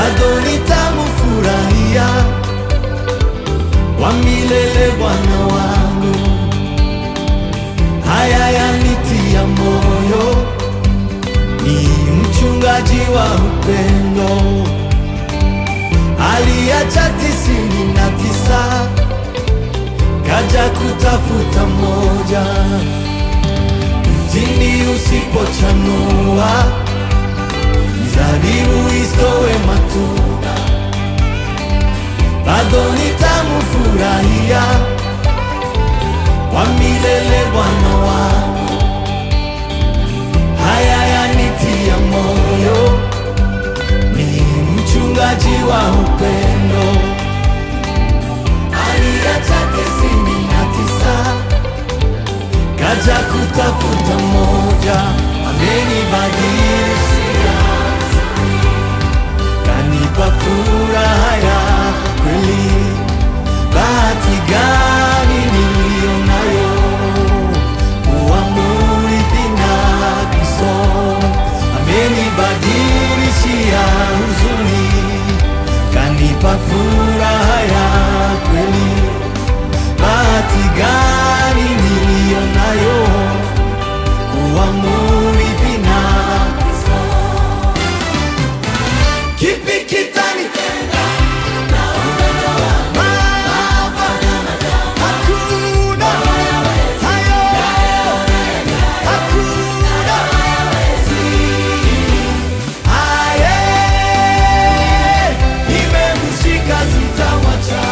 bado nitamfurahia wa milele Bwana wangu. Haya yanitia moyo, ni mchungaji wa upendo, aliacha 99 kaja kutafuta moja. Mtini usipochanua, zabibu isitoe matunda, bado nitamfurahia wa milele Bwana wangu. Haya yanitia moyo, ni mchungaji wa upendo, aliacha 99 kaja kutafuta moja. Amenibadilisha, kanipa furaha ya kweli. Bahati gani niliyo nayo, kuwa mrithi na Kristo. Amenibadilishia huzuni, kanipa furaha ya kweli. Bahati gani niliyo nayo, kuwa mrithi na Kristo. Kipi kitanitenga na upendo wako? Hakuna hayo, hakuna aye, nimemshika sitamwacha.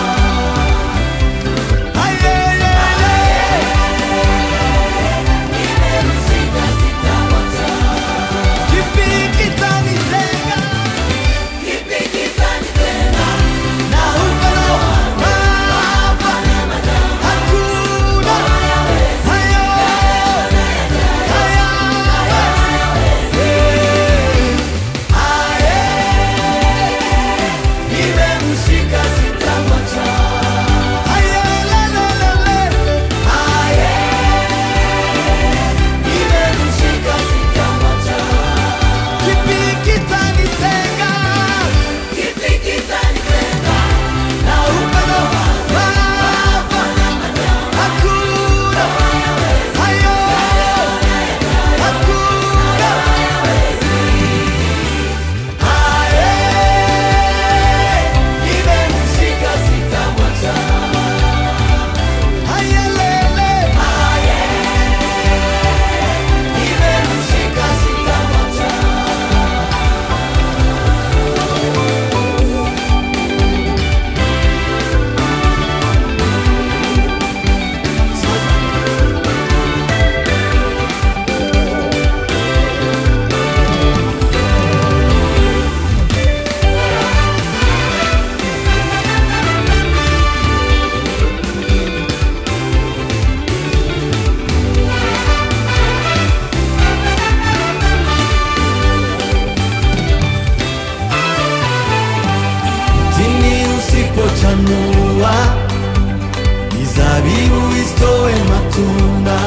Usipochanua, mizabibu isitoe matunda,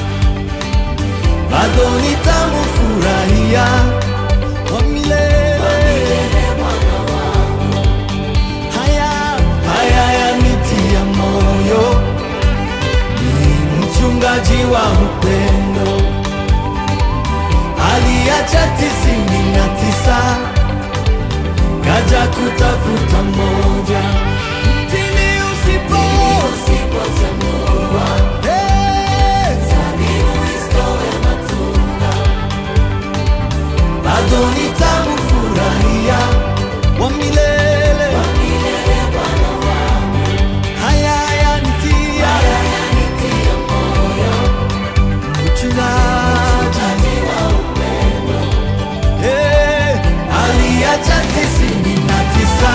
bado nitamfurahia wa milele Bwana wangu. Haya yanitia moyo, ni mchungaji wa upendo, aliacha 99 kaja kutafuta moja. Mtini usipochanua, zabibu isitoe matunda, bado nitamfurahia wa milele Bwana wangu. Haya yanitia moyo, mchungaji wa upendo, aliacha 99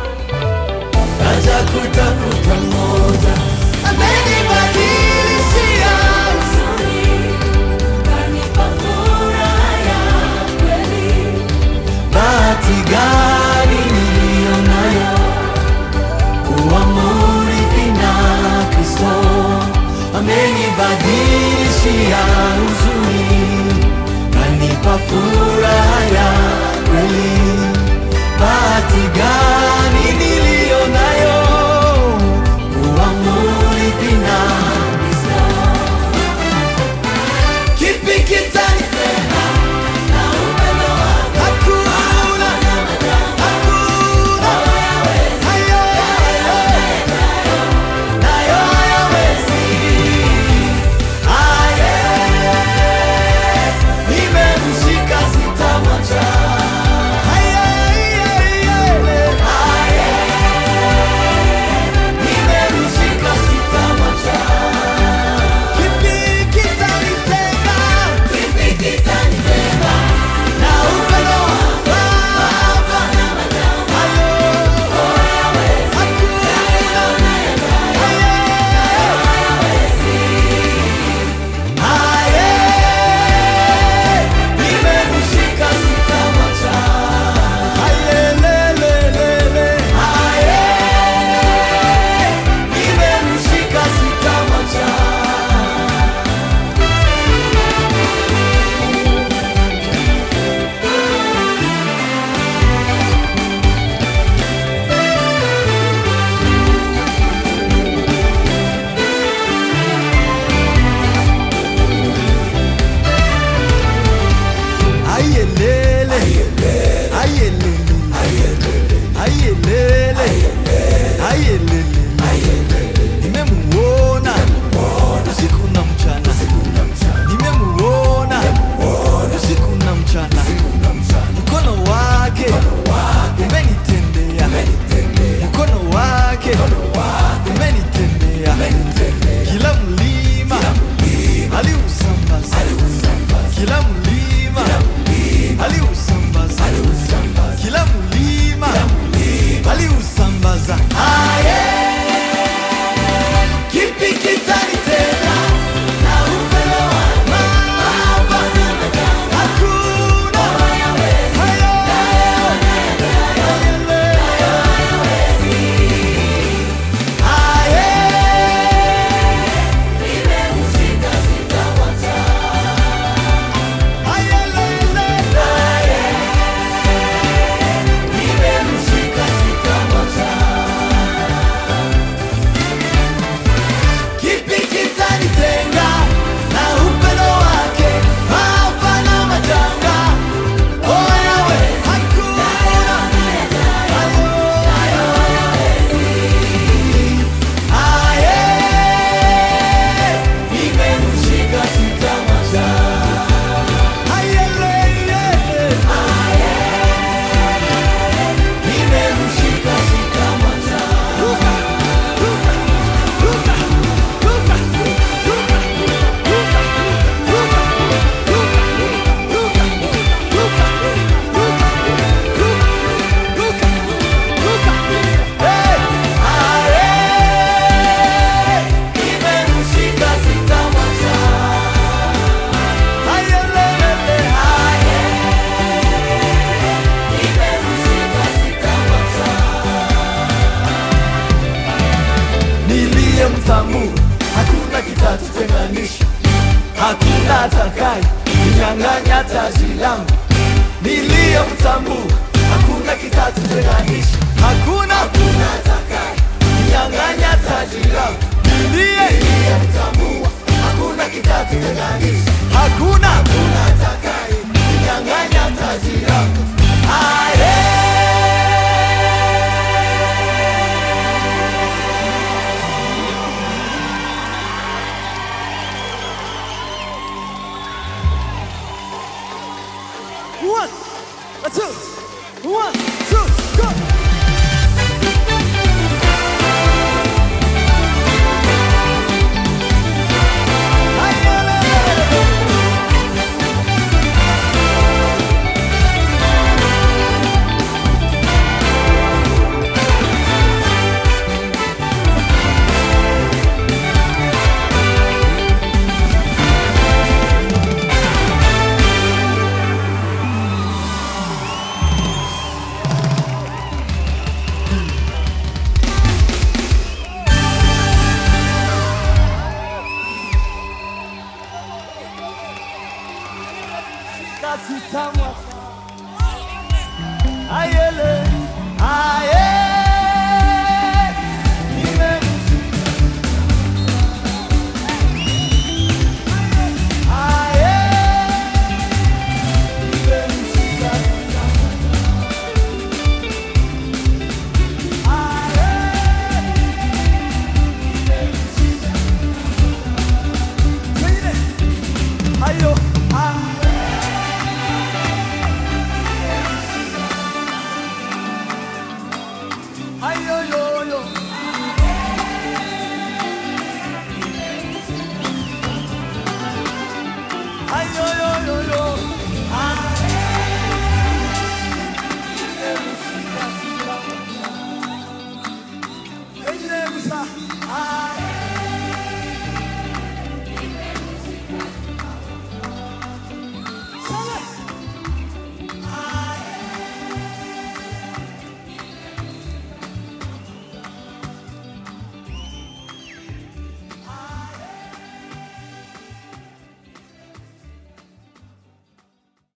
kaja kutafuta moja. Amenibadilishia huzuni, kanipa furaha ya kweli. Bahati gani niliyo nayo, kuwa mrithi na Kristo. Amenibadilishia huzuni, kanipa furaha